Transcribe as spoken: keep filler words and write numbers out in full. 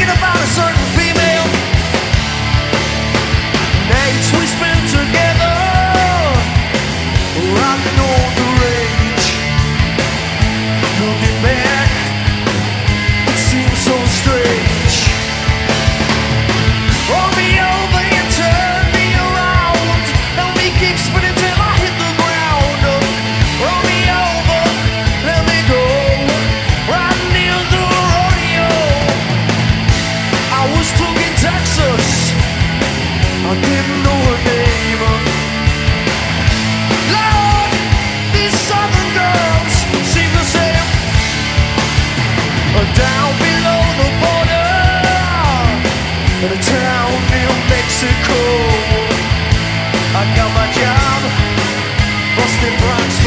thinking about a certain female. Nights we spent together, rocking on the range. Looking back, it seems so strange. Roll me over and turn me around. Let me keep spinning till I hit the ground. Roll me over, let me go. Riding in the rodeo. I was stuck in Texas, I didn't know her name. Lord, these southern girls seem the same. Down below the border, in a town near Mexico, I got my job, busting Bronx.